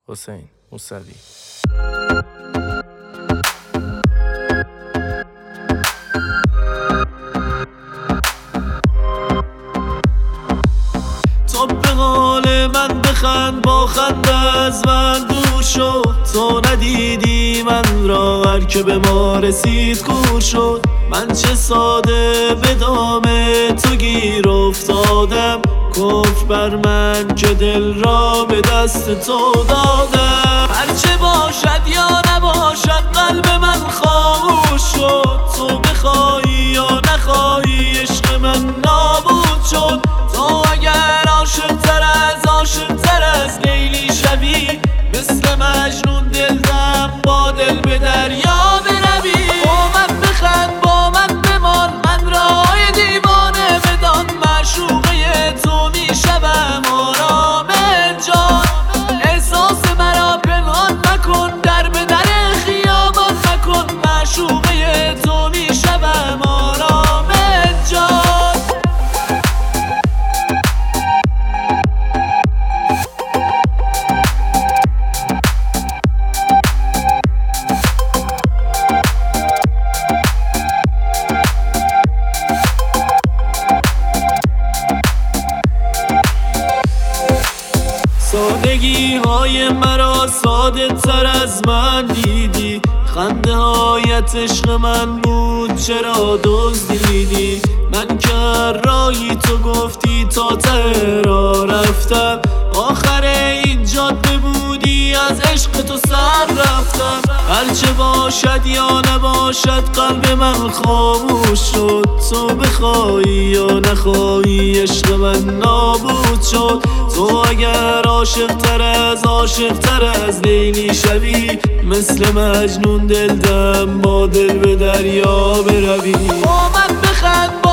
حسین موسوی. تو به حال من بخند، با خنده از من دور شد. تو ندیدی من را، هر که به ما رسید کور شد. من چه ساده به دام تو گیر افتادم، کفر بر من که دل را به دست تو دادم. هرچه باشد یا نباشد قلب من خاموش شد. تو بخوای یا نخوای عشق من نابود شد. تو اگر عاشق تر از لیلی شوی، مثل مجنون دل دم با دل به دریا بروی. با من بخند، با من بمان، من رای دیوانه بدان. معشوقه تو میشوم آرام جان. احساس مرا پنهان مکن، در به در خیابان مکن. معشوقه تو میشوم آرام جان. سادگی های مرا ساده تر از من دیدی. خنده هایت عشق من بود، چرا دزدیدی؟ من که رایی تو گفتی تا ته را رفتم. آخر این جاده بودی، از عشق تو سر رفتم. هرچه باشد یا نباشد قلب من خاموش شد. تو بخوای یا نخوای عشق من نابود شد. تو اگر عاشق تر از لیلی شوی، مثل مجنون دل دم با دل به دریا بروی. با من بخند،